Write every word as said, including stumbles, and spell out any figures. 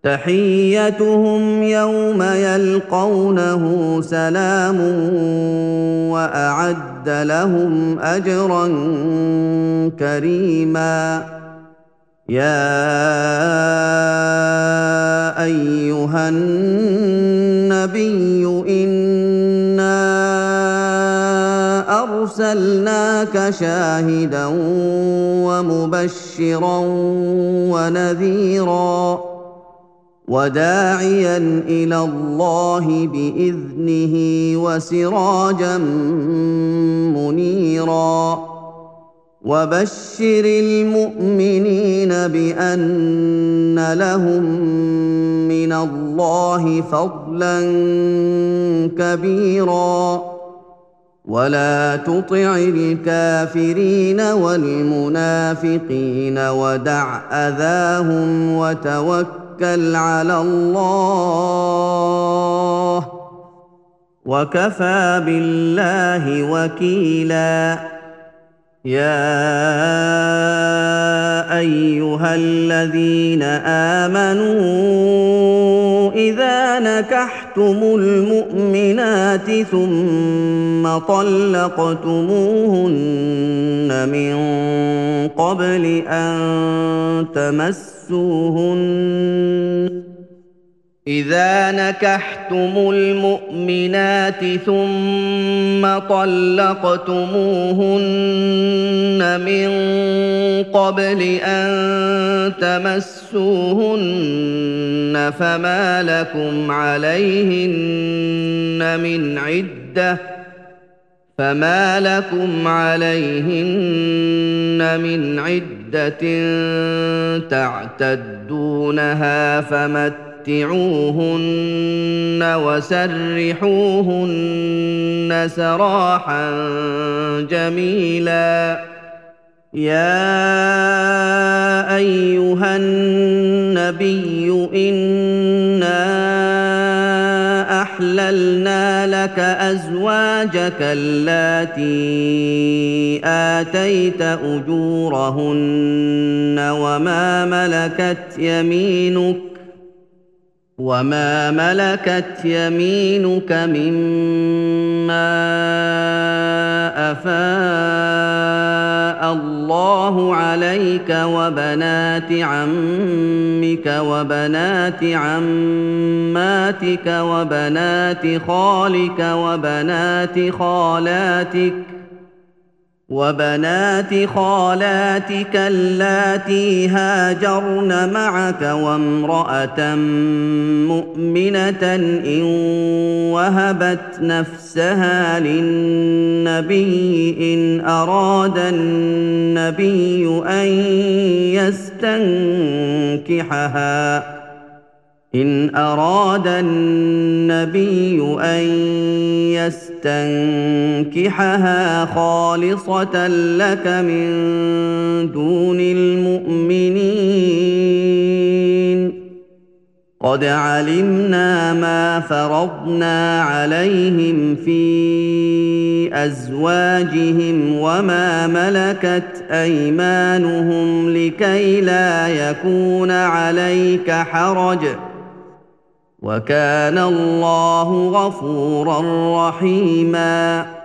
تحيتهم يوم يلقونه سلام وأعد لهم أجرا كريما. يا أيها النبي إنا أرسلناك شاهدا ومبشرا ونذيرا وداعيا إلى الله بإذنه وسراجا منيرا. وبشر المؤمنين بأن لهم من الله فضلا كبيرا. ولا تطع الكافرين والمنافقين ودع أذاهم وتوكل على الله وكفى بالله وكيلا. يا أيها الذين آمنوا إذا نكحتم المؤمنات ثم طلقتموهن من قبل أن تمسوهن إذا نكحتم المؤمنات ثم طلقتموهن من قبل أن تمسوهن فما لكم عليهن من عدة فما لكم عليهن من عدة تعتدونها فمتعوهن متعوهن وسرحوهن سراحا جميلا. يا أيها النبي إنا أحللنا لك أزواجك اللاتي آتيت أجورهن وما ملكت يمينك وما ملكت يمينك مما أفاء الله عليك وبنات عمك وبنات عماتك وبنات خالك وبنات خالاتك وبنات خالاتك اللاتي هاجرن معك وامرأة مؤمنة إن وهبت نفسها للنبي إن أراد النبي أن يستنكحها إن أراد النبي أن يستنكحها خالصة لك من دون المؤمنين. قد علمنا ما فرضنا عليهم في أزواجهم وما ملكت أيمانهم لكي لا يكون عليك حرج وكان الله غفورا رحيما.